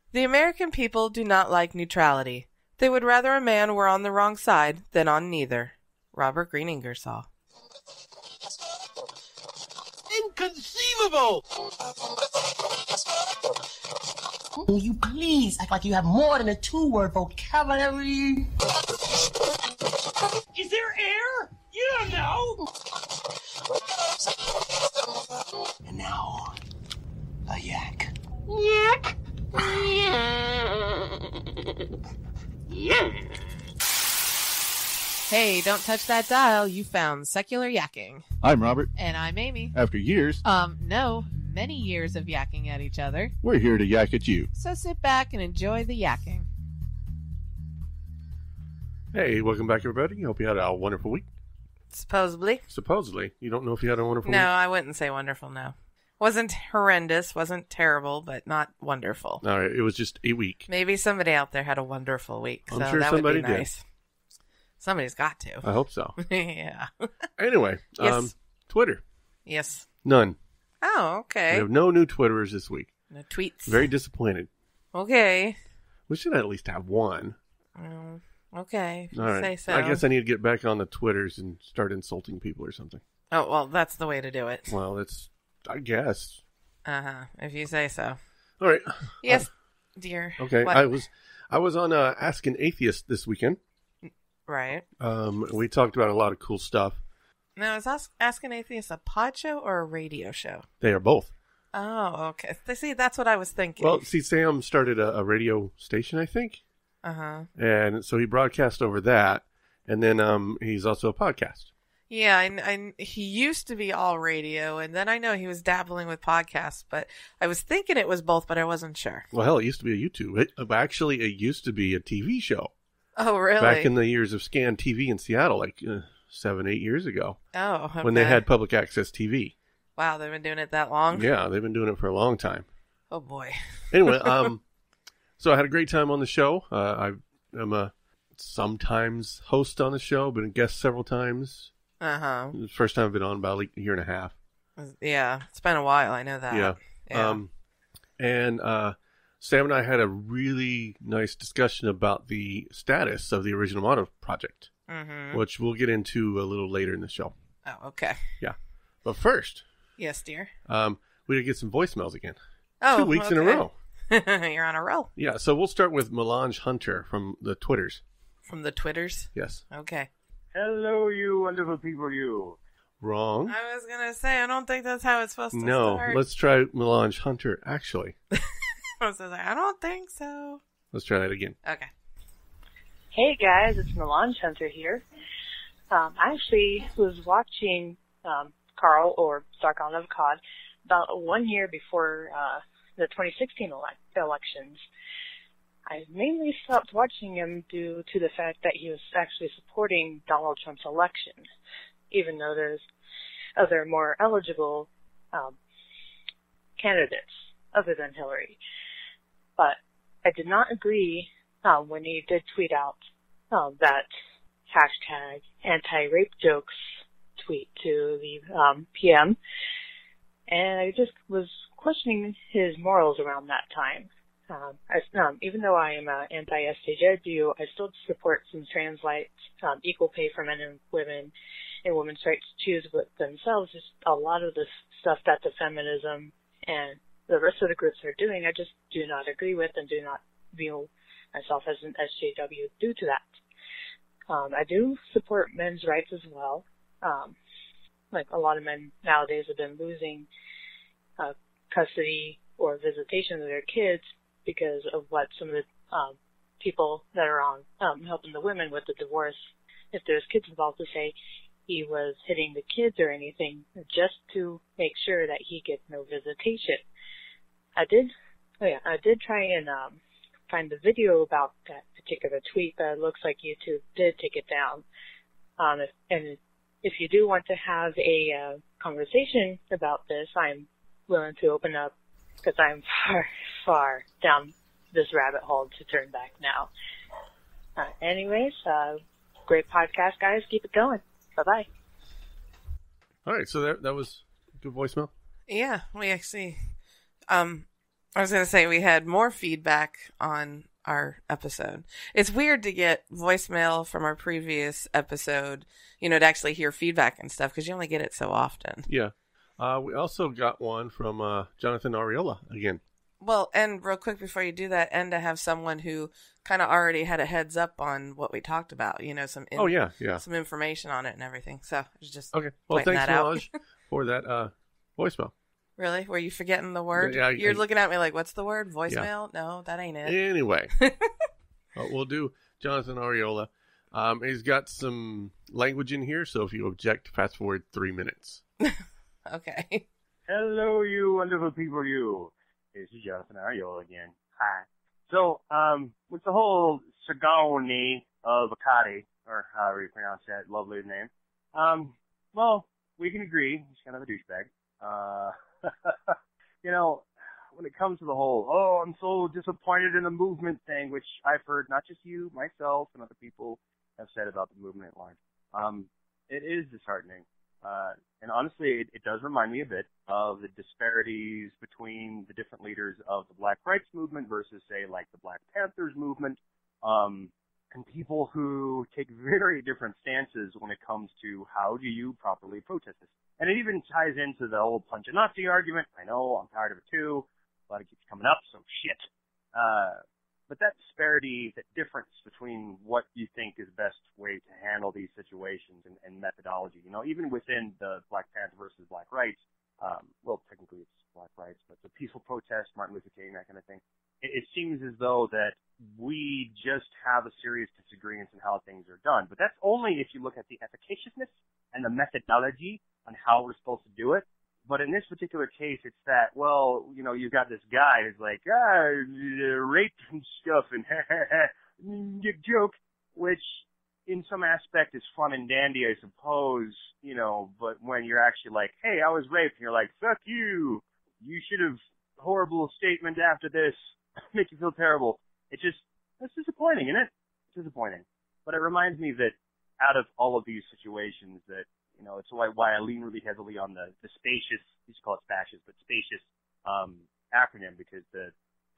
The American people do not like neutrality. They would rather a man were on the wrong side than on neither. Robert Greene Ingersoll. Inconceivable! Will you please act like you have more than a 2-word vocabulary? Is there air? You don't know! And now, a yak. Yak! Yeah. Hey, don't touch that dial. You found Secular Yakking. I'm Robert. And I'm Amy. After years, No, many years of yakking at each other. we're here to yak at you. So sit back and enjoy the yakking. Hey, welcome back, everybody. Hope you had a wonderful week. Supposedly. Supposedly. You don't know if you had a wonderful No, week? I wouldn't say wonderful, no. Wasn't horrendous, wasn't terrible, but not wonderful. All right, it was just a week. Maybe somebody out there had a wonderful week, so I'm sure that somebody would be did. nice. Somebody's got to. I hope so. Yeah. Anyway, Yes. Twitter. Yes. None. Oh, We okay. have no new Twitterers this week. No tweets. Very disappointed. Okay. We should at least have one. Okay. If you All right. say so. I guess I need to get back on the Twitters and start insulting people or something. Oh, well, that's the way to do it. Well, that's, I guess. Uh-huh. If you say so. All right. Yes, dear. Okay. What? I was on Ask an Atheist this weekend. Right. We talked about a lot of cool stuff. Now, is Ask an Atheist a pod show or a radio show? They are both. Oh, okay. See, that's what I was thinking. Well, see, Sam started a radio station, I think. Uh-huh. And so he broadcast over that. And then he's also a podcast. Yeah, he used to be all radio, and then I know he was dabbling with podcasts, but I was thinking it was both, but I wasn't sure. Well, hell, it used to be a YouTube. Actually, it used to be a TV show. Oh, really? Back in the years of Scan TV in Seattle, like 7-8 years ago. Oh, okay. When they had public access TV. Wow, they've been doing it that long? Yeah, they've been doing it for a long time. Oh, boy. Anyway, so I had a great time on the show. I'm a sometimes host on the show, been a guest several times. Uh-huh. The first time I've been on about like a year and a half. Yeah, it's been a while, I know that. Yeah. And Sam and I had a really nice discussion about the status of the original Motto project, which we'll get into a little later in the show. Oh, okay. Yeah. But first, Yes, dear. we did get some voicemails again. Oh, 2 weeks in a okay. row. You're on a roll. Yeah, so we'll start with Melange Hunter from the Twitters. From the Twitters? Yes. Okay. Hello, you wonderful people, you. Wrong. I was going to say, I don't think that's how it's supposed to No, start. let's try Melange Hunter, actually. I was like, I don't think so. Let's try that again. Okay. Hey guys, it's Melange Hunter here. I actually was watching Carl, or Sarkon of Cod, about 1 year before the 2016 elections. I mainly stopped watching him due to the fact that he was actually supporting Donald Trump's election, even though there's other more eligible candidates other than Hillary. But I did not agree when he did tweet out that hashtag anti-rape jokes tweet to the PM, and I just was questioning his morals around that time. Even though I am anti-SJW, I still support some trans rights, equal pay for men and women, and women's rights to choose with themselves. Just a lot of the stuff that the feminism and the rest of the groups are doing, I just do not agree with and do not view myself as an SJW due to that. I do support men's rights as well. Like a lot of men nowadays have been losing custody or visitation of their kids because of what some of the people that are on helping the women with the divorce, if there's kids involved, to say he was hitting the kids or anything just to make sure that he gets no visitation. I did try and find the video about that particular tweet, but it looks like YouTube did take it down. If you do want to have a conversation about this, I'm willing to open up, because I'm far, far down this rabbit hole to turn back now. Anyways, great podcast, guys. Keep it going. Bye-bye. All right, so that was a good voicemail. Yeah, we actually, I was going to say we had more feedback on our episode. It's weird to get voicemail from our previous episode, to actually hear feedback and stuff because you only get it so often. Yeah. We also got one from Jonathan Ariola again. Well, and real quick before you do that, and to have someone who kind of already had a heads up on what we talked about, some some information on it and everything. So I was just okay. Well, thanks, Raj, for that voicemail. Really? Were you forgetting the word? Yeah, You're looking at me like, what's the word? Voicemail? Yeah. No, that ain't it. Anyway, we'll do Jonathan Ariola. He's got some language in here, so if you object, fast forward 3 minutes. Okay. Hello, you wonderful people, you. This is Jonathan Ariola again. Hi. So, with the whole Sigourney of Akati, or however you pronounce that lovely name, well, we can agree he's kind of a douchebag. When it comes to the whole, I'm so disappointed in the movement thing, which I've heard not just you, myself, and other people have said about the movement at large. It is disheartening. And honestly, it does remind me a bit of the disparities between the different leaders of the Black Rights Movement versus, say, like the Black Panthers movement, and people who take very different stances when it comes to how do you properly protest this. And it even ties into the old punch a Nazi argument. I know, I'm tired of it too, but it keeps coming up, so shit. But that disparity, that difference between what you think is the best way to handle these situations and methodology, even within the Black Panther versus Black Rights, well, technically it's Black Rights, but the peaceful protest, Martin Luther King, that kind of thing, it seems as though that we just have a serious disagreement in how things are done. But that's only if you look at the efficaciousness and the methodology on how we're supposed to do it. But in this particular case, it's that, well, you've got this guy who's like, rape and stuff and joke, which in some aspect is fun and dandy, I suppose, but when you're actually like, hey, I was raped, and you're like, fuck you, you should have, horrible statement after this, make you feel terrible. That's disappointing, isn't it? It's disappointing. But it reminds me that out of all of these situations that, it's why I lean really heavily on the spacious, we used to call it spacious, but spacious, acronym, because the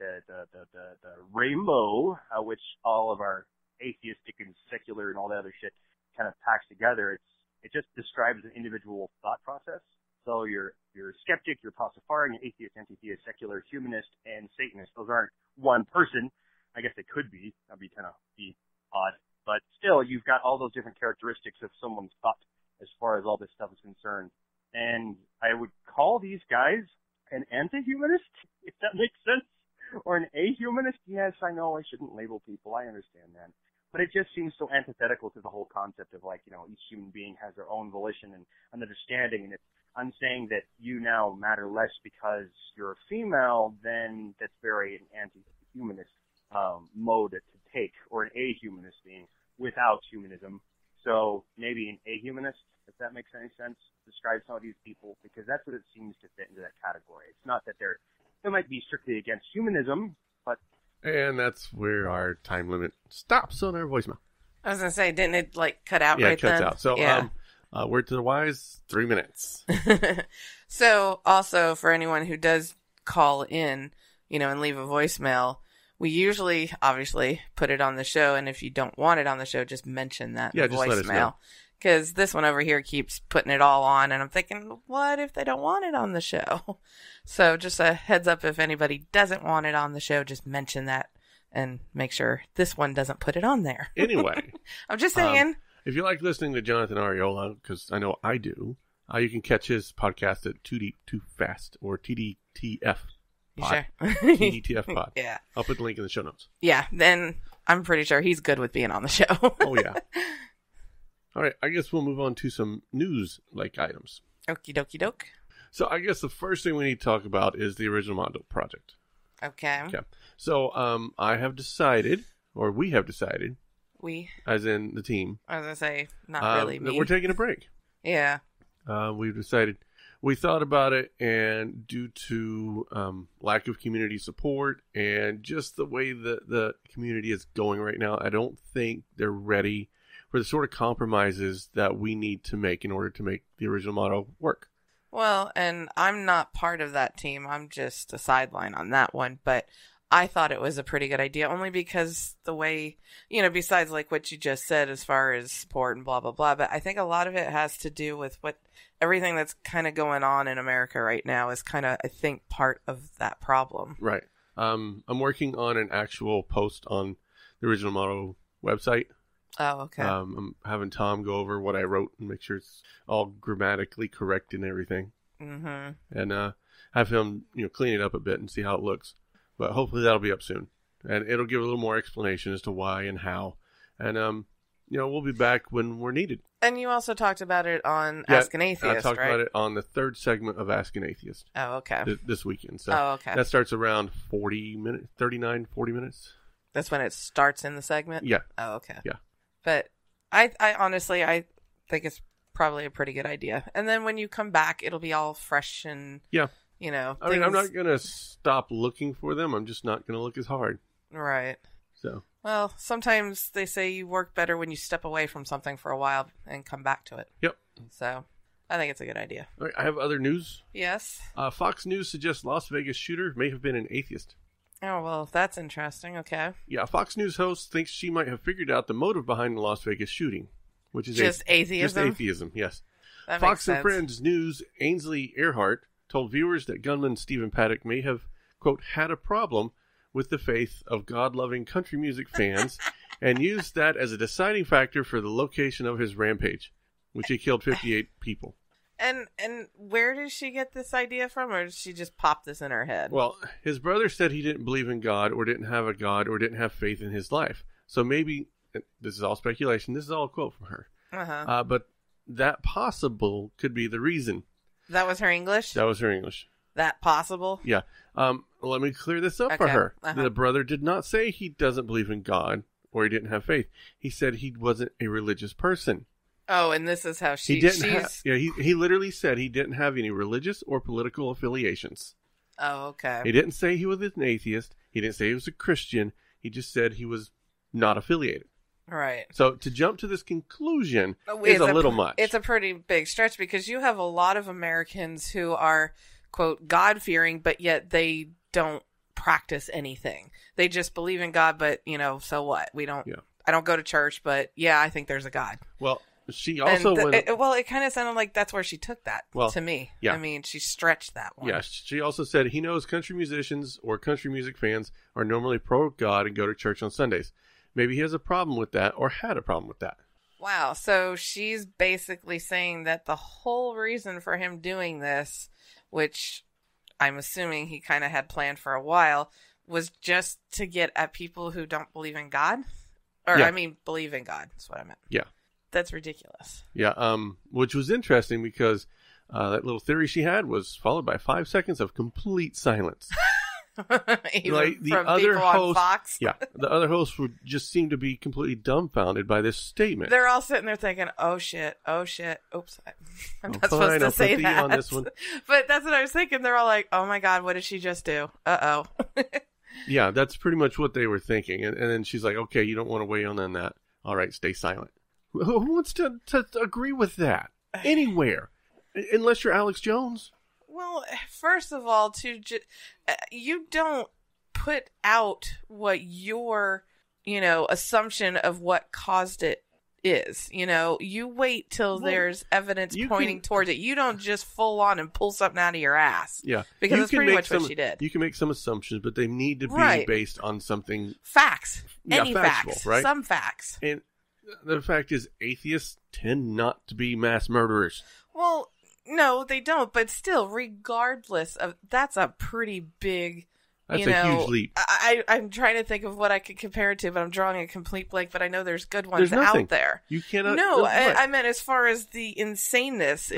rainbow, which all of our atheistic and secular and all that other shit kind of packs together, it just describes an individual thought process. So you're a skeptic, you're Pastafarian, you're atheist, anti-theist, secular, humanist, and Satanist. Those aren't one person. I guess they could be. That'd be kind of odd. But still, you've got all those different characteristics of someone's thought as far as all this stuff is concerned. And I would call these guys an anti-humanist, if that makes sense, or an ahumanist. Yes, I know I shouldn't label people. I understand that. But it just seems so antithetical to the whole concept of each human being has their own volition and an understanding. And I'm saying that you now matter less because you're a female, then that's very an anti-humanist mode to take, or an ahumanist being without humanism. So maybe an ahumanist, if that makes any sense, describe some of these people, because that's what it seems to fit into that category. It's not that they might be strictly against humanism, but... And that's where our time limit stops on our voicemail. I was going to say, didn't it cut out right then? Yeah, it cuts out. So, yeah. Word to the wise, 3 minutes. So also for anyone who does call in, and leave a voicemail, we usually obviously put it on the show. And if you don't want it on the show, just mention that in the just let us know. voicemail. Because this one over here keeps putting it all on. And I'm thinking, what if they don't want it on the show? So just a heads up, if anybody doesn't want it on the show, just mention that and make sure this one doesn't put it on there. Anyway. I'm just saying. If you like listening to Jonathan Ariola, because I know I do, you can catch his podcast at Too Deep, Too Fast, or TDTF Pod. Sure? TDTF Pod. Yeah. I'll put the link in the show notes. Yeah, then I'm pretty sure he's good with being on the show. Oh, yeah. All right, I guess we'll move on to some news-like items. Okie dokie doke. So I guess the first thing we need to talk about is the Original Mondo project. Okay. So I have decided, or we have decided, we, as in the team, I was going to say, not really me. That we're taking a break. Yeah. We've decided, we thought about it, and due to lack of community support and just the way the community is going right now, I don't think they're ready for the sort of compromises that we need to make in order to make the Original Mondo work. Well, and I'm not part of that team. I'm just a sideline on that one. But I thought it was a pretty good idea, only because the way, besides like what you just said as far as sport and blah, blah, blah. But I think a lot of it has to do with everything that's kind of going on in America right now is kind of, I think, part of that problem. Right. I'm working on an actual post on the Original Motto website. Oh, okay. I'm having Tom go over what I wrote and make sure it's all grammatically correct and everything. Mm-hmm. And have him, clean it up a bit and see how it looks. But hopefully that'll be up soon. And it'll give a little more explanation as to why and how. And, we'll be back when we're needed. And you also talked about it on Ask an Atheist, right? I talked about it on the third segment of Ask an Atheist. Oh, okay. This weekend. So okay. That starts around 40 minutes, 39, 40 minutes. That's when it starts in the segment? Yeah. Oh, okay. Yeah. But I honestly, I think it's probably a pretty good idea. And then when you come back, it'll be all fresh and, yeah. I mean, I'm not going to stop looking for them. I'm just not going to look as hard. Right. So. Well, sometimes they say you work better when you step away from something for a while and come back to it. Yep. So I think it's a good idea. All right, I have other news. Yes. Fox News suggests Las Vegas shooter may have been an atheist. Oh, well, that's interesting. Okay. Yeah, Fox News host thinks she might have figured out the motive behind the Las Vegas shooting, which is just atheism. Just atheism, yes. That Fox makes sense. and Friends News Ainsley Earhart told viewers that gunman Stephen Paddock may have, quote, had a problem with the faith of God-loving country music fans and used that as a deciding factor for the location of his rampage, which he killed 58 people. And where did she get this idea from, or did she just pop this in her head? Well, his brother said he didn't believe in God or didn't have a God or didn't have faith in his life. So maybe, this is all speculation, this is all a quote from her. Uh-huh. But that possible could be the reason. That was her English? That was her English. That possible? Yeah. Let me clear this up for her. Uh-huh. The brother did not say he doesn't believe in God or he didn't have faith. He said he wasn't a religious person. Oh, and this is how he literally said he didn't have any religious or political affiliations. Oh, okay. He didn't say he was an atheist. He didn't say he was a Christian. He just said he was not affiliated. Right. So to jump to this conclusion is a little much. It's a pretty big stretch because you have a lot of Americans who are, quote, God-fearing, but yet they don't practice anything. They just believe in God, but, so what? I don't go to church, but yeah, I think there's a God. Well, she also it kind of sounded like that's where she took that to me. Yeah. I mean, she stretched that one. Yeah, she also said he knows country musicians or country music fans are normally pro-God and go to church on Sundays. Maybe he has a problem with that or had a problem with that. Wow, so she's basically saying that the whole reason for him doing this, which I'm assuming he kind of had planned for a while, was just to get at people who don't believe in God? Or, yeah. I mean, believe in God, is what I meant. Yeah. That's ridiculous. Yeah, which was interesting because that little theory she had was followed by 5 seconds of complete silence. Even like the from other people host, on Fox? Yeah, the other hosts would just seem to be completely dumbfounded by this statement. They're all sitting there thinking, oh shit, oops, I'm not supposed to I'll say put that. on this one. But that's what I was thinking. They're all like, oh my God, what did she just do? Uh-oh. Yeah, that's pretty much what they were thinking. And then she's like, okay, you don't want to weigh in on that. All right, stay silent. Who wants to agree with that? Anywhere. Unless you're Alex Jones. Well, first of all, you don't put out what your, assumption of what caused it is. You wait till there's evidence pointing towards it. You don't just full on and pull something out of your ass. Yeah. Because that's pretty much what she did. You can make some assumptions, but they need to be based on something. Facts. Any factual, facts. Right? Some facts. And the fact is, atheists tend not to be mass murderers. Well, no, they don't. But still, regardless of, that's a pretty big. That's a huge leap. I'm trying to think of what I could compare it to, but I'm drawing a complete blank. But I know there's good ones out there. You cannot. No, I meant as far as the insaneness.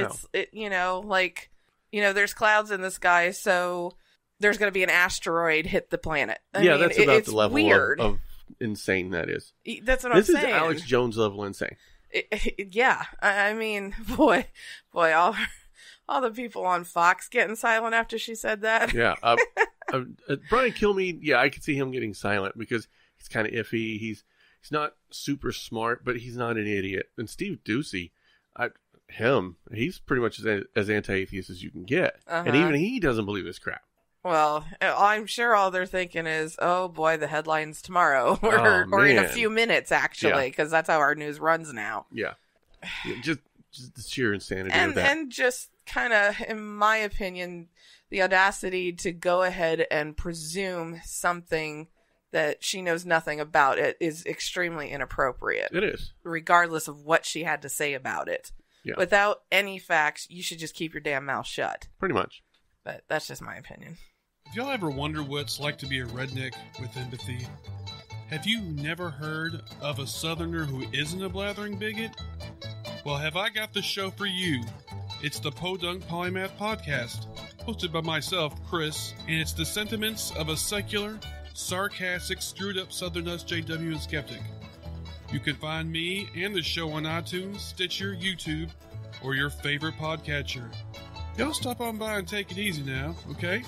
There's clouds in the sky, so there's going to be an asteroid hit the planet. I mean, that's about the level weird. Of insane that is. That's what I'm saying. This is Alex Jones level insane. Yeah, I mean, boy, all the people on Fox getting silent after she said that. Yeah. Brian Kilmeade, yeah, I could see him getting silent because he's kind of iffy. He's not super smart, but he's not an idiot. And Steve Doocy, he's pretty much as anti-atheist as you can get. Uh-huh. And even he doesn't believe this crap. Well, I'm sure all they're thinking is, oh boy, the headlines tomorrow. or in a man. few minutes, actually, because that's how our news runs now. Yeah. Just the sheer insanity of that. And just kind of, in my opinion, the audacity to go ahead and presume something that she knows nothing about it is extremely inappropriate. It is. Regardless of what she had to say about it. Yeah. Without any facts, you should just keep your damn mouth shut. Pretty much. But that's just my opinion. Have y'all ever wondered what it's like to be a redneck with empathy? Have you never heard of a Southerner who isn't a blathering bigot? Well, have I got the show for you. It's the Podunk Polymath Podcast, hosted by myself, Chris, and it's the sentiments of a secular, sarcastic, screwed-up Southern SJW and skeptic. You can find me and the show on iTunes, Stitcher, YouTube, or your favorite podcatcher. Y'all stop on by and take it easy now, okay?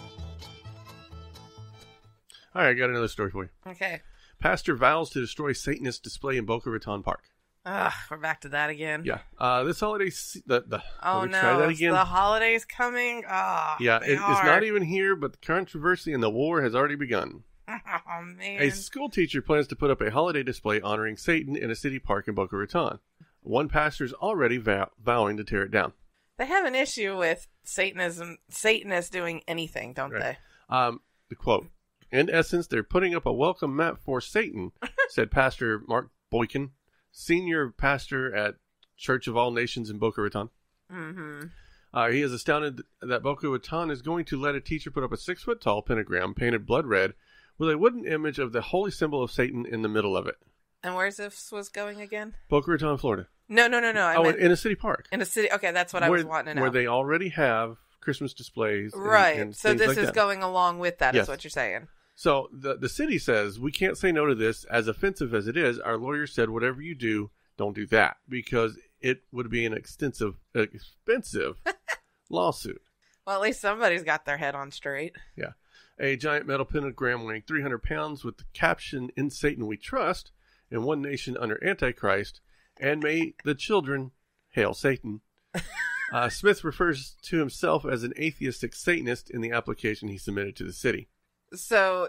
All right, I got another story for you. Okay. Pastor vows to destroy Satanist display in Boca Raton Park. We're back to that again. Yeah. This holiday... Oh, let me no. try that again. The holidays coming? Yeah, it's not even here, but the controversy and the war has already begun. Oh, man. A school teacher plans to put up a holiday display honoring Satan in a city park in Boca Raton. One pastor is already vowing to tear it down. They have an issue with Satanists doing anything, don't they? The quote, "In essence, they're putting up a welcome mat for Satan," said Pastor Mark Boykin, senior pastor at Church of All Nations in Boca Raton. Mm-hmm. He is astounded that Boca Raton is going to let a teacher put up a 6-foot-tall pentagram painted blood red with a wooden image of the holy symbol of Satan in the middle of it. And where's this was going again? Boca Raton, Florida. No. I meant in a city park. in a city. Okay, that's what I was wanting to know. Where they already have Christmas displays. Right. And so things this like is that. going along with that, Yes. is what you're saying. So the city says, we can't say no to this. As offensive as it is, our lawyer said, whatever you do, don't do that. Because it would be an expensive lawsuit. Well, at least somebody's got their head on straight. Yeah. A giant metal pentagram weighing 300 pounds with the caption, "In Satan We Trust," in one nation under Antichrist, and "May the children hail Satan." Smith refers to himself as an atheistic Satanist in the application he submitted to the city. So,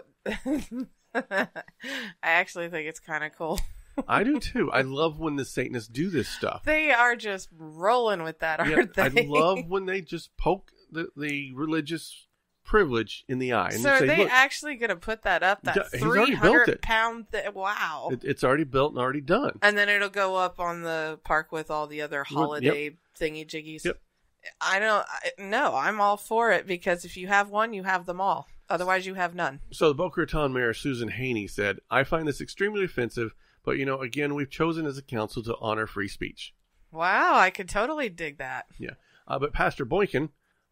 I actually think it's kind of cool. I do too. I love when the Satanists do this stuff. They are just rolling with that, aren't I they? love when they just poke the religious privilege in the eye. And So are say, they "Look, actually going to put that up? That He's already built it. 300-pound thing? Wow. It's already built and already done. And then it'll go up on the park with all the other holiday thingy-jiggies. Yep. No, I'm all for it, because if you have one, you have them all. Otherwise, you have none. So the Boca Raton Mayor, Susan Haney, said, "I find this extremely offensive, but, again, we've chosen as a council to honor free speech." Wow, I could totally dig that. Yeah. But Pastor Boykin,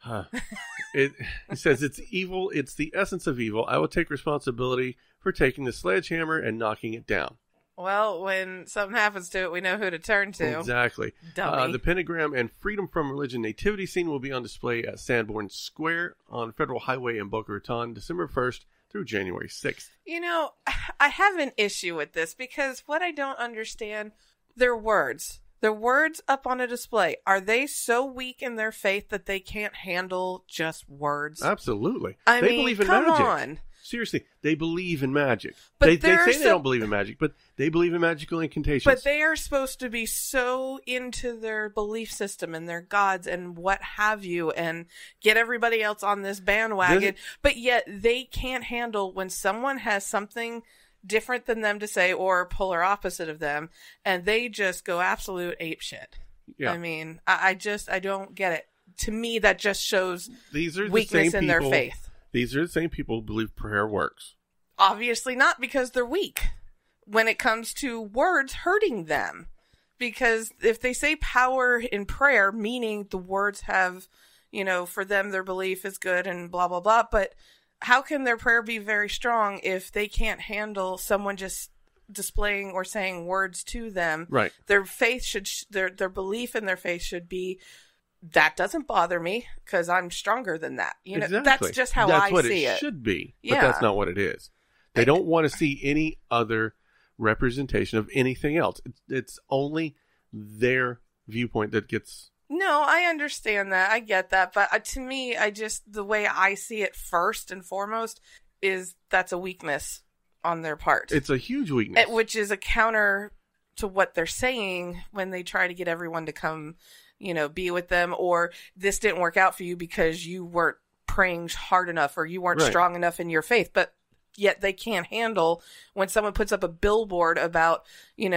he says, "It's evil. It's the essence of evil. I will take responsibility for taking the sledgehammer and knocking it down." Well, when something happens to it, we know who to turn to. Exactly. Dummy. The pentagram and Freedom from Religion nativity scene will be on display at Sanborn Square on Federal Highway in Boca Raton, December 1st through January 6th. I have an issue with this, because what I don't understand, their words. The words up on a display, are they so weak in their faith that they can't handle just words? Absolutely. I They mean, believe in come magic. on. Seriously, they believe in magic. But They they're say they don't believe in magic, but they believe in magical incantations. But they are supposed to be so into their belief system and their gods and what have you, and get everybody else on this bandwagon. But yet they can't handle when someone has something different than them to say, or polar opposite of them, and they just go absolute apeshit. Yeah. I mean, I don't get it. To me, that just shows These are the weakness same in their people- faith. These are the same people who believe prayer works. Obviously not, because they're weak when it comes to words hurting them. Because if they say power in prayer, meaning the words have, for them, their belief is good and blah, blah, blah. But how can their prayer be very strong if they can't handle someone just displaying or saying words to them? Right. Their faith should, their belief in their faith should be, that doesn't bother me because I'm stronger than that. Exactly. That's just how That's I what see it should be. But Yeah. that's not what it is. They don't want to see any other representation of anything else. It's only their viewpoint that gets No, I understand that. I get that. But to me, the way I see it first and foremost is that's a weakness on their part. It's a huge weakness. Which is a counter to what they're saying when they try to get everyone to come, be with them, or this didn't work out for you because you weren't praying hard enough or you weren't Right. strong enough in your faith. But yet they can't handle when someone puts up a billboard about,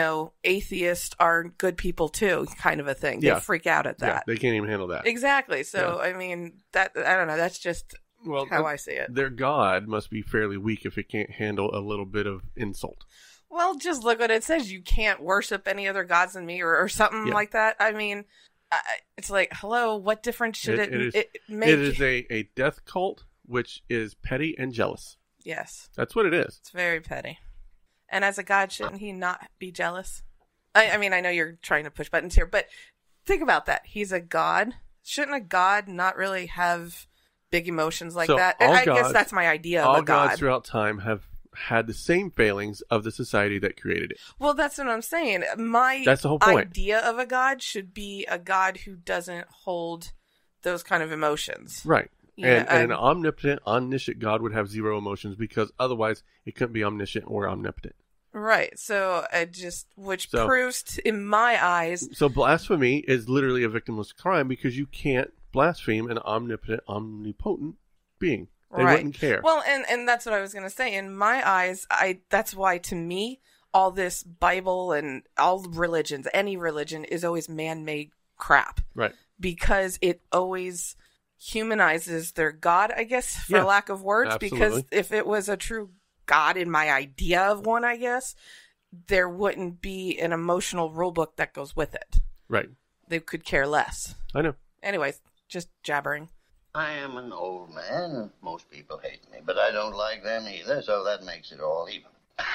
atheists are good people too, kind of a thing. Yeah. They freak out at Yeah, that. they can't even handle that. Exactly. So, I mean, I don't know. That's just Well, how I see it. their God must be fairly weak if it can't handle a little bit of insult. Well, just look what it says. You can't worship any other gods than me or something Yeah. like that. I mean, it's like, hello, what difference should it make? It is a death cult, which is petty and jealous. Yes, That's what it is. it's very petty. And as a god, shouldn't he not be jealous? I mean, I know you're trying to push buttons here, but think about that. He's a god. Shouldn't a god not really have big emotions like So that? all I guess gods- that's my idea of All a god. gods throughout time have had the same failings of the society that created it. Well, that's what I'm saying. My That's the whole point. idea of a god should be a god who doesn't hold those kind of emotions. Right. Yeah, and an omnipotent, omniscient God would have zero emotions because otherwise it couldn't be omniscient or omnipotent. Right. So which So- proves in my eyes. So blasphemy is literally a victimless crime because you can't blaspheme an omnipotent, omnipotent being. They right. wouldn't care. Well, and that's what I was going to say. In my eyes, that's why to me, all this Bible and all religions, any religion is always man-made crap. Right. Because it always humanizes their God, I guess, for Yeah, lack of words. absolutely. Because if it was a true God in my idea of one, I guess, there wouldn't be an emotional rule book that goes with it. Right. They could care less. I know. Anyways, just jabbering. I am an old man, and most people hate me, but I don't like them either, so that makes it all even.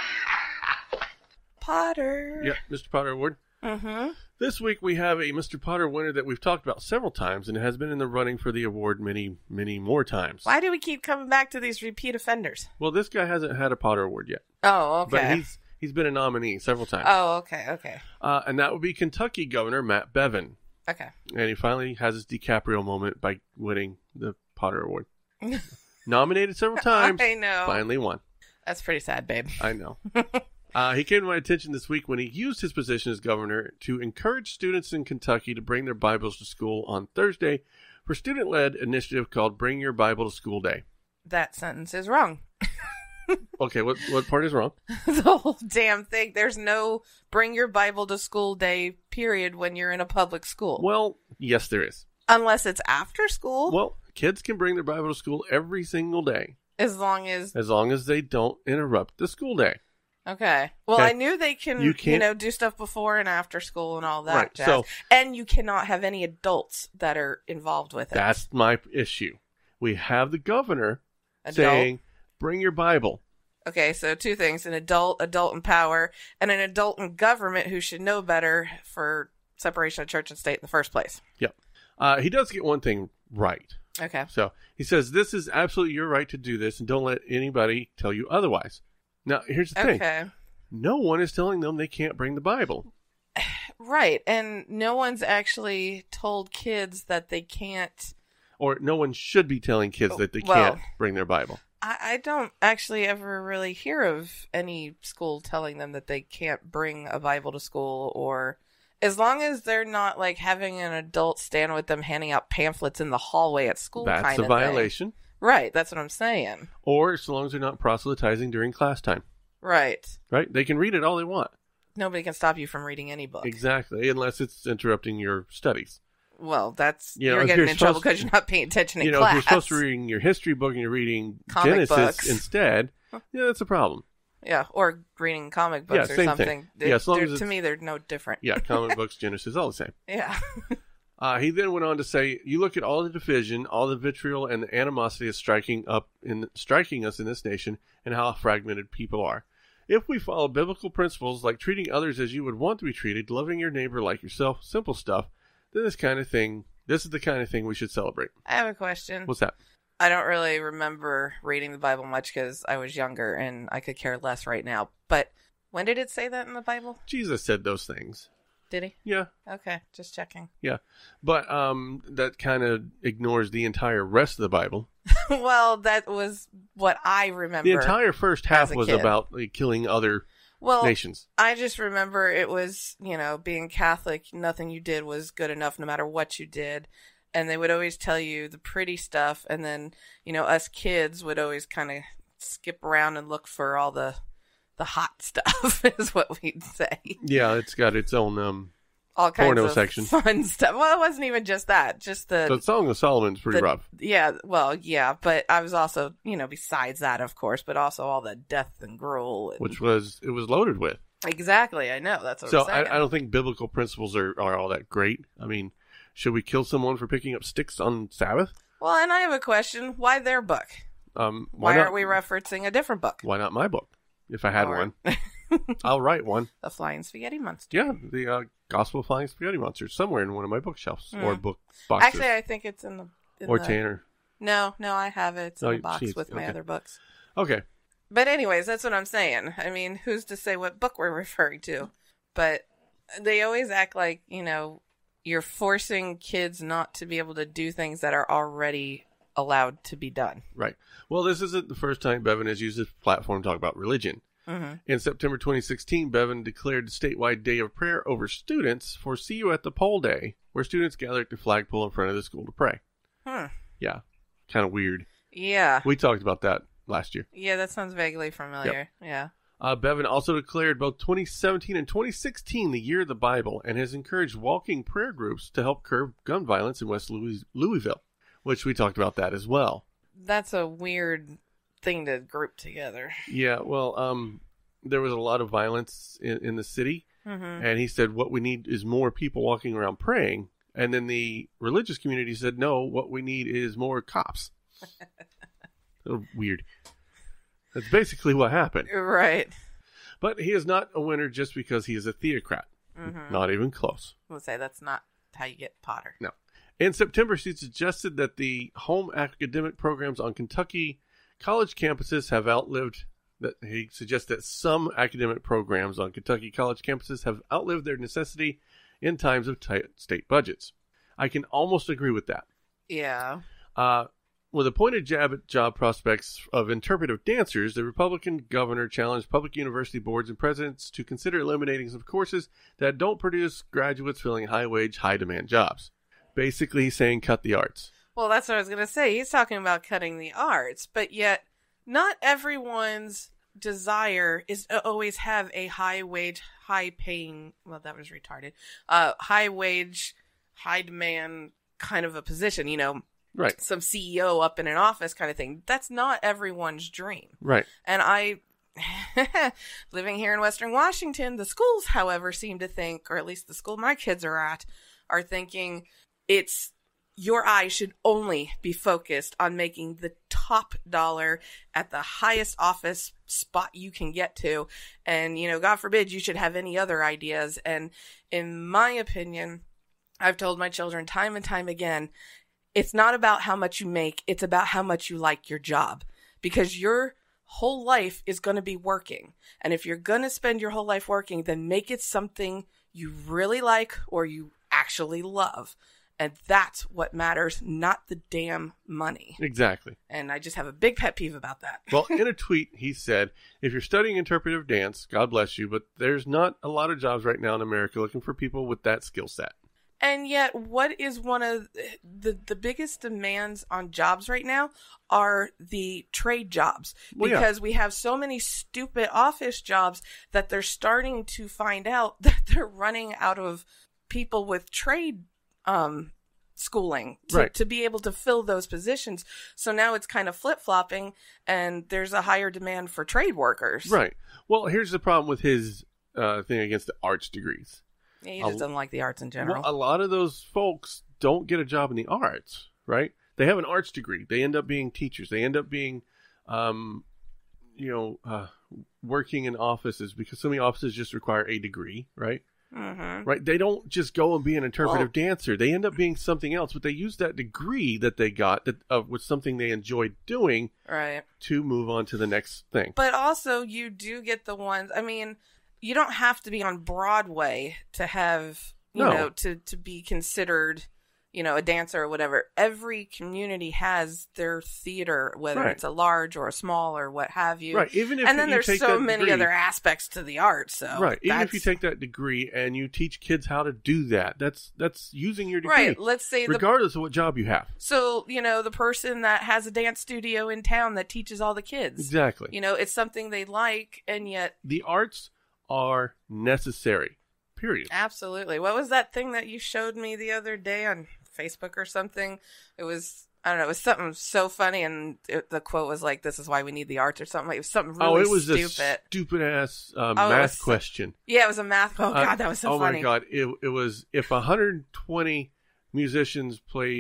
Potter. Yeah, Mr. Potter Award. Mm-hmm. This week we have a Mr. Potter winner that we've talked about several times and has been in the running for the award many, many more times. Why do we keep coming back to these repeat offenders? Well, this guy hasn't had a Potter Award yet, Oh, but okay. he's been a nominee several times. Oh, okay. And that would be Kentucky Governor Matt Bevin. Okay. And he finally has his DiCaprio moment by winning the Potter Award. Nominated several times. I know. Finally won. That's pretty sad, babe. I know. He came to my attention this week when he used his position as governor to encourage students in Kentucky to bring their Bibles to school on Thursday for student-led initiative called Bring Your Bible to School Day. That sentence is wrong. Okay, what part is wrong? The whole damn thing. There's no bring your Bible to school day, period, when you're in a public school. Well, yes, there is. Unless it's after school. Well, kids can bring their Bible to school every single day As long as they don't interrupt the school day. Okay. Well, Okay. I knew they can, You can't- do stuff before and after school and all that Right, jazz. so- And you cannot have any adults that are involved with it. That's my issue. We have the governor Adult. saying, bring your Bible. Okay, so two things: an adult in power, and an adult in government who should know better for separation of church and state in the first place. Yep. He does get one thing right. Okay. So he says, this is absolutely your right to do this, and don't let anybody tell you otherwise. Now, here's the thing. Okay. No one is telling them they can't bring the Bible. Right, and no one's actually told kids that they can't. Or no one should be telling kids that they Well- can't bring their Bible. I don't actually ever really hear of any school telling them that they can't bring a Bible to school, or as long as they're not like having an adult stand with them handing out pamphlets in the hallway at school. That's kind a of thing. violation. Right, that's what I'm saying. Or so long as they're not proselytizing during class time. Right. Right? They can read it all they want. Nobody can stop you from reading any book. Exactly. Unless it's interrupting your studies. Well, that's You know, you're if getting you're in trouble supposed- because you're not paying attention in You know, class. if you're supposed to be reading your history book and you're reading Comic Genesis books. instead, yeah, that's a problem. Yeah, or reading comic books Yeah, or same something. thing. Yeah, as long as To it's- me, they're no different. Yeah, comic books, Genesis, all the same. Yeah. He then went on to say, you look at all the division, all the vitriol and the animosity is striking us in this nation, and how fragmented people are. If we follow biblical principles like treating others as you would want to be treated, loving your neighbor like yourself, simple stuff, then this is the kind of thing we should celebrate. I have a question. What's that? I don't really remember reading the Bible much because I was younger and I could care less right now. But when did it say that in the Bible? Jesus said those things. Did he? Yeah. Okay, just checking. Yeah. But that kind of ignores the entire rest of the Bible. Well, that was what I remember. The entire first half as a was kid. about killing other nations. I just remember it was, being Catholic, nothing you did was good enough no matter what you did. And they would always tell you the pretty stuff. And then, us kids would always kind of skip around and look for all the hot stuff is what we'd say. Yeah, it's got its own all kinds porno of section. Fun stuff. Well, it wasn't even just that. Just the Song of Solomon's pretty rough. Yeah, well, yeah, but I was also, besides that, of course, but also all the death and gruel. And... Which was loaded with. Exactly, I know. That's what so I'm saying. I don't think biblical principles are all that great. I mean, should we kill someone for picking up sticks on Sabbath? Well, and I have a question. Why their book? Why aren't we referencing a different book? Why not my book? If I had one. I'll write one. The Flying Spaghetti Monster. Yeah, the Gospel of Flying Spaghetti Monster, somewhere in one of my bookshelves or book boxes. Actually, I think it's in the... Tanner. No, I have it. It's in the box with my other books. Okay. But anyways, that's what I'm saying. I mean, who's to say what book we're referring to? But they always act like, you're forcing kids not to be able to do things that are already allowed to be done. Right. Well, this isn't the first time Bevan has used this platform to talk about religion. Mm-hmm. In September 2016, Bevan declared a statewide day of prayer over students for See You at the Pole Day, where students gathered at the flagpole in front of the school to pray. Yeah. Kind of weird. Yeah. We talked about that last year. Yeah, that sounds vaguely familiar. Yep. Yeah. Bevan also declared both 2017 and 2016 the year of the Bible and has encouraged walking prayer groups to help curb gun violence in West Louisville, which we talked about that as well. That's a weird thing to group together. Yeah, well, there was a lot of violence in the city, and he said what we need is more people walking around praying, and then the religious community said, no, what we need is more cops. Weird. That's basically what happened. Right. But he is not a winner just because he is a theocrat. Not even close. I would say that's not how you get Potter. No. In September, she suggested that the home academic programs on Kentucky college campuses have outlived... He suggests that some academic programs on Kentucky college campuses have outlived their necessity in times of tight state budgets. I can almost agree with that. Yeah. With a pointed jab at job prospects of interpretive dancers, the Republican governor challenged public university boards and presidents to consider eliminating some courses that don't produce graduates filling high-wage, high-demand jobs. Basically, he's saying cut the arts. Well, that's what I was going to say. He's talking about cutting the arts, but yet not everyone's desire is to always have a high-wage, high-paying, well, that was retarded, high-wage, high-demand kind of a position, Right. Some CEO up in an office kind of thing. That's not everyone's dream. Right. And living here in Western Washington, the schools, however, seem to think, or at least the school my kids are at, are thinking your eye should only be focused on making the top dollar at the highest office spot you can get to. And, God forbid you should have any other ideas. And in my opinion, I've told my children time and time again, it's not about how much you make. It's about how much you like your job, because your whole life is going to be working. And if you're going to spend your whole life working, then make it something you really like or you actually love. And that's what matters, not the damn money. Exactly. And I just have a big pet peeve about that. Well, in a tweet, he said, if you're studying interpretive dance, God bless you, but there's not a lot of jobs right now in America looking for people with that skill set. And yet, what is one of the biggest demands on jobs right now are the trade jobs. Because we have so many stupid office jobs that they're starting to find out that they're running out of people with trade schooling to be able to fill those positions. So now it's kind of flip-flopping, and there's a higher demand for trade workers. Right. Well, here's the problem with his thing against the arts degrees. Yeah, he just doesn't like the arts in general. Well, a lot of those folks don't get a job in the arts, right? They have an arts degree. They end up being teachers. They end up being, working in offices, because so many offices just require a degree, right? Mm-hmm. Right? They don't just go and be an interpretive dancer. They end up being something else, but they use that degree that they got with something they enjoyed doing, right, to move on to the next thing. But also, you do get the ones, I mean, you don't have to be on Broadway to have, you No. know, to be considered, you know, a dancer or whatever. Every community has their theater, whether Right. it's a large or a small or what have you. Right. Even if And then you there's take so that many degree- other aspects to the art. So Right. Even if you that's- take that degree and you teach kids how to do that, that's using your degree. right, let's say regardless of what job you have. so, you know, the person that has a dance studio in town that teaches all the kids. Exactly. You know, it's something they like, and yet, The arts are necessary. Period. absolutely. What was that thing that you showed me the other day on Facebook or something? It was, I don't know, it was something so funny, and the quote was like, "This is why we need the arts," or something. It was something really it was stupid. a stupid ass it was math so- question. Yeah, it was a math. Oh god, that was so oh funny. my god, it was if 120 musicians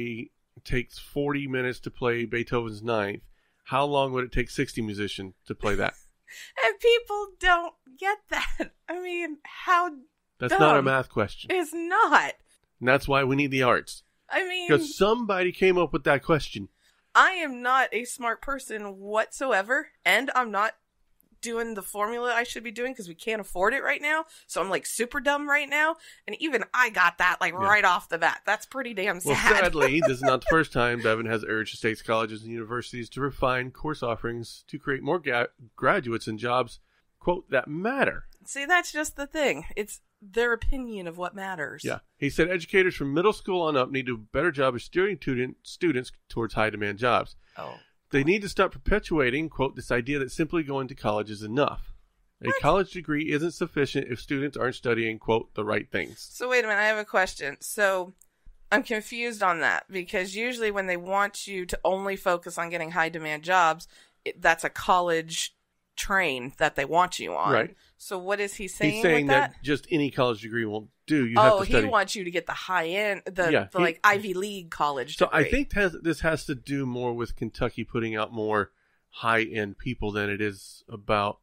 takes 40 minutes to play Beethoven's Ninth. How long would it take 60 musicians to play that? And people don't get that. I mean, how That's not a dumb. math question. It's not. And that's why we need the arts. I mean, Because somebody came up with that question. I am not a smart person whatsoever, and I'm not doing the formula I should be doing because we can't afford it right now. So I'm like super dumb right now, and even I got that like right off the bat. That's pretty damn sad. Well, sadly, this is not the first time Bevan has urged states, colleges, and universities to refine course offerings to create more graduates and jobs, quote, that matter. See, that's just the thing. It's their opinion of what matters. Yeah. He said educators from middle school on up need to do a better job of steering students towards high-demand jobs. Oh. They need to stop perpetuating, quote, this idea that simply going to college is enough. A college degree isn't sufficient if students aren't studying, quote, the right things. So wait a minute, I have a question. So I'm confused on that because usually when they want you to only focus on getting high-demand jobs, that's a college train that they want you on. Right. So what is he saying? He's saying with that? just any college degree won't do. You have to he study. wants you to get the high end, he- like Ivy League college So I degree. think this has to do more with Kentucky putting out more high-end people than it is about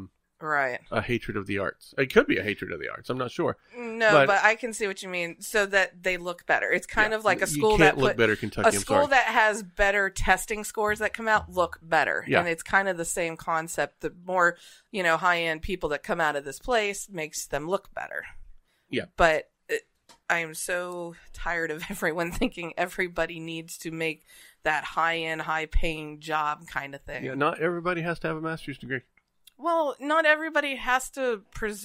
right. a hatred of the arts. It could be a hatred of the arts. I'm not sure. No, But- but I can see what you mean. So that they look better. It's kind of like a You school can't that look better, Kentucky. a I'm school sorry. that has better testing scores that come out look better. Yeah. And it's kind of the same concept. The more, high end people that come out of this place makes them look better. Yeah. But I am so tired of everyone thinking everybody needs to make that high end, high paying job kind of thing. Yeah, not everybody has to have a master's degree. Well, not everybody has to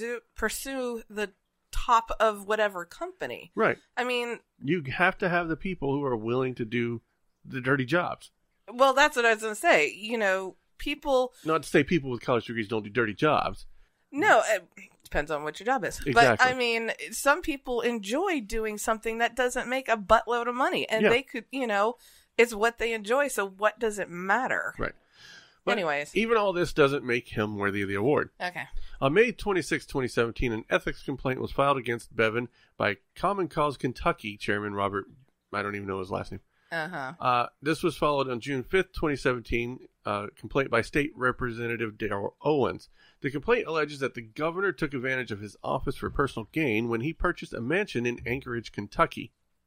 pursue the top of whatever company. Right. I mean, You have to have the people who are willing to do the dirty jobs. well, that's what I was going to say. People... Not to say people with college degrees don't do dirty jobs. No, it depends on what your job is. Exactly. But, I mean, some people enjoy doing something that doesn't make a buttload of money. And Yeah. they could, it's what they enjoy, so what does it matter? Right. But Anyways. even all this doesn't make him worthy of the award. Okay. On May 26, 2017, an ethics complaint was filed against Bevan by Common Cause Kentucky chairman Robert, I don't even know his last name. Uh-huh. This was followed on June 5th, 2017, complaint by State Representative Darrell Owens. The complaint alleges that the governor took advantage of his office for personal gain when he purchased a mansion in Anchorage, Kentucky.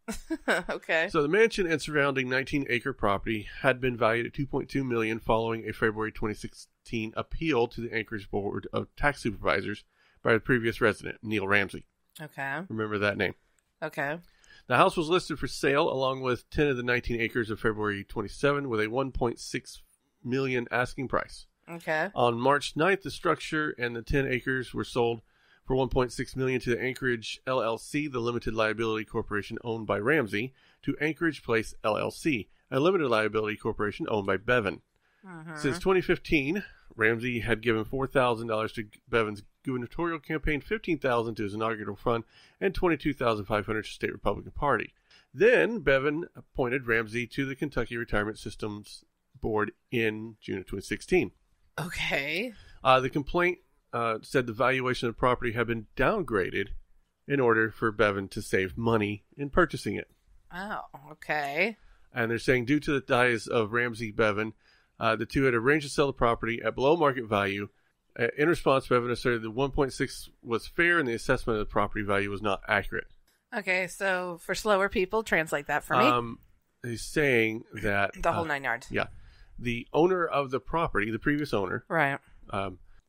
Okay. So the mansion and surrounding 19-acre property had been valued at $2.2 million following a February 2016 appeal to the Anchorage Board of Tax Supervisors by the previous resident, Neil Ramsey. Okay. Remember that name. Okay. The house was listed for sale along with 10 of the 19 acres of February 27 with a $1.6 million asking price. Okay. On March 9th, the structure and the 10 acres were sold for $1.6 million to the Anchorage LLC, the limited liability corporation owned by Ramsey, to Anchorage Place LLC, a limited liability corporation owned by Bevan. Since 2015, Ramsey had given $4,000 to Bevan's gubernatorial campaign, $15,000 to his inaugural fund, and $22,500 to State Republican Party. Then Bevan appointed Ramsey to the Kentucky Retirement Systems Board in June of 2016. Okay. The complaint said the valuation of the property had been downgraded in order for Bevan to save money in purchasing it. Oh, okay. And they're saying due to the ties of Ramsey Bevan, the two had arranged to sell the property at below market value. In response, Bevan asserted that 1.6 was fair and the assessment of the property value was not accurate. Okay, so for slower people, translate that for me. He's saying that The whole 9 yards. Yeah, the owner of the property, the previous owner, Right.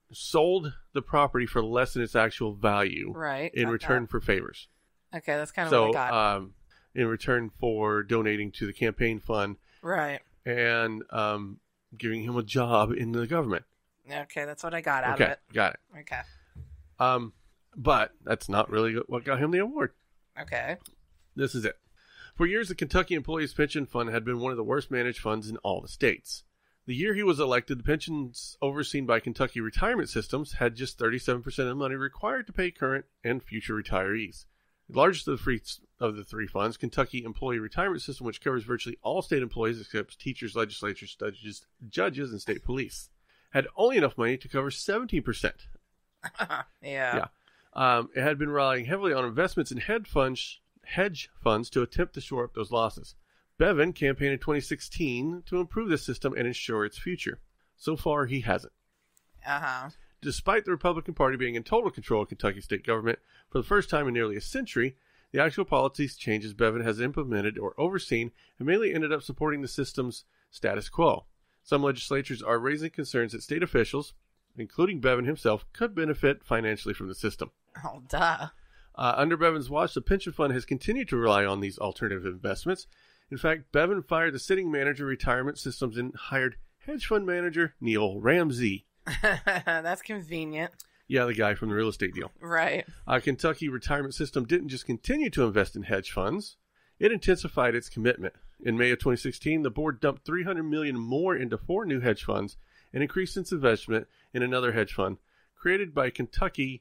sold the property for less than its actual value Right. in got return for favors. that. Okay, that's kind of So, what I got. in return for donating to the campaign fund Right. and giving him a job in the government. Okay, that's what I got out Okay, of it. got it. Okay. But that's not really what got him the award. Okay. This is it. For years, the Kentucky Employees Pension Fund had been one of the worst managed funds in all the states. The year he was elected, the pensions overseen by Kentucky Retirement Systems had just 37% of the money required to pay current and future retirees. The largest of the three funds, Kentucky Employee Retirement System, which covers virtually all state employees except teachers, legislatures, judges, and state police, had only enough money to cover 17%. Yeah. It had been relying heavily on investments in hedge funds to attempt to shore up those losses. Bevin campaigned in 2016 to improve the system and ensure its future. So far, he hasn't. Uh-huh. Despite the Republican Party being in total control of Kentucky state government for the first time in nearly a century, the actual policy changes Bevin has implemented or overseen have mainly ended up supporting the system's status quo. Some legislatures are raising concerns that state officials, including Bevin himself, could benefit financially from the system. Oh, duh. Under Bevin's watch, the pension fund has continued to rely on these alternative investments. In fact, Bevin fired the sitting manager of retirement systems and hired hedge fund manager Neil Ramsey. That's convenient. Yeah, the guy from the real estate deal. Right. Kentucky Retirement System didn't just continue to invest in hedge funds, it intensified its commitment. In May of 2016, the board dumped $300 million more into 4 new hedge funds and increased its investment in another hedge fund created by Kentucky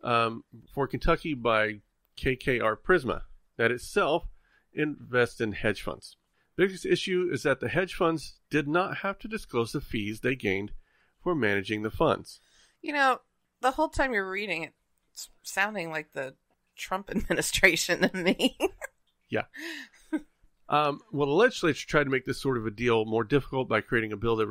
by KKR Prisma that itself invests in hedge funds. The biggest issue is that the hedge funds did not have to disclose the fees they gained for managing the funds. You know, the whole time you're reading it, it's sounding like the Trump administration to me. Yeah. Well, the legislature tried to make this sort of a deal more difficult by creating a bill that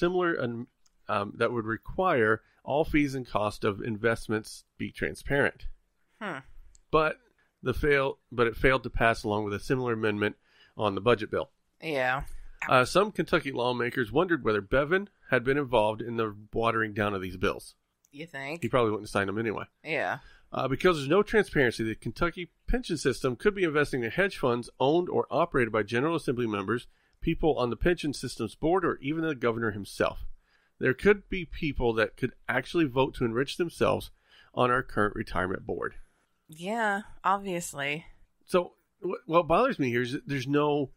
that would require all fees and cost of investments be transparent. But it failed to pass along with a similar amendment on the budget bill. Yeah. Some Kentucky lawmakers wondered whether Bevin had been involved in the watering down of these bills. You think? He probably wouldn't have signed them anyway. Yeah. Because there's no transparency, the Kentucky pension system could be investing in hedge funds owned or operated by General Assembly members, people on the pension system's board, or even the governor himself. There could be people that could actually vote to enrich themselves on our current retirement board. Yeah, obviously. So what bothers me here is that there's no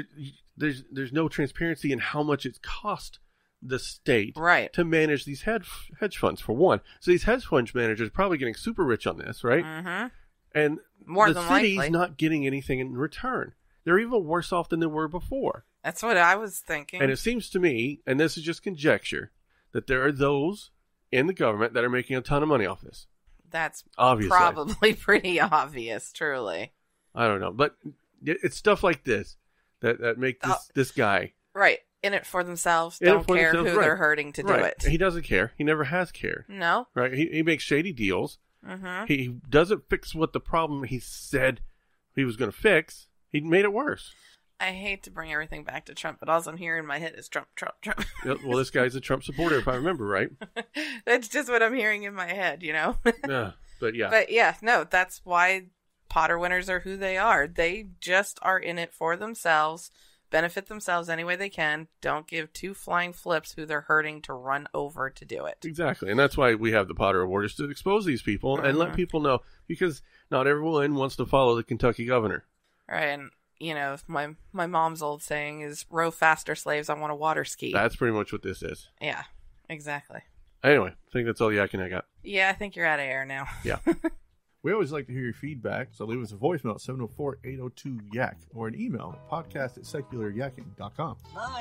transparency in how much it's cost the state to manage these hedge funds, for one. So these hedge fund managers are probably getting super rich on this, right? Mm-hmm. And more the than city's likely not getting anything in return. They're even worse off than they were before. That's what I was thinking. And it seems to me, and this is just conjecture, that there are those in the government that are making a ton of money off this. That's obviously probably pretty obvious, truly. I don't know. But it's stuff like this that make this guy... Right. In it for themselves. Don't care who they're hurting to do it. He doesn't care. He never has cared. No. Right? He makes shady deals. Mm-hmm. He doesn't fix what the problem he said he was going to fix. He made it worse. I hate to bring everything back to Trump, but all I'm hearing in my head is Trump, Trump, Trump. Well, this guy's a Trump supporter, if I remember right. That's just what I'm hearing in my head, you know? But yeah. But yeah, no, that's why Potter winners are who they are. They just are in it for themselves, benefit themselves any way they can, don't give 2 flying flips who they're hurting to run over to do it. Exactly. And that's why we have the Potter Award, is to expose these people and let people know, because not everyone wants to follow the Kentucky governor. Right, and you know, my mom's old saying is, row faster, slaves, I want a water ski. That's pretty much what this is. Yeah, exactly. Anyway, I think that's all the yakking I got. Yeah, I think you're out of air now. Yeah. We always like to hear your feedback, so leave us a voicemail at 704-802-YAK or an email at podcast@secularyakking.com. More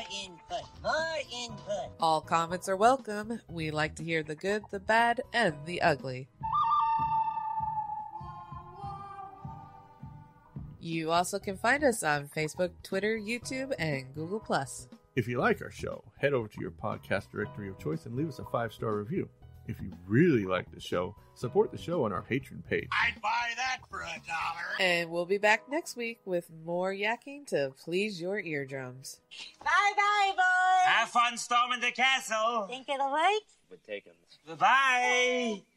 input. All comments are welcome. We like to hear the good, the bad, and the ugly. You also can find us on Facebook, Twitter, YouTube, and Google+. If you like our show, head over to your podcast directory of choice and leave us a 5-star review. If you really like the show, support the show on our Patreon page. I'd buy that for $1. And we'll be back next week with more yakking to please your eardrums. Bye-bye, boys. Have fun storming the castle. Think it'll work? with taking. Bye-bye.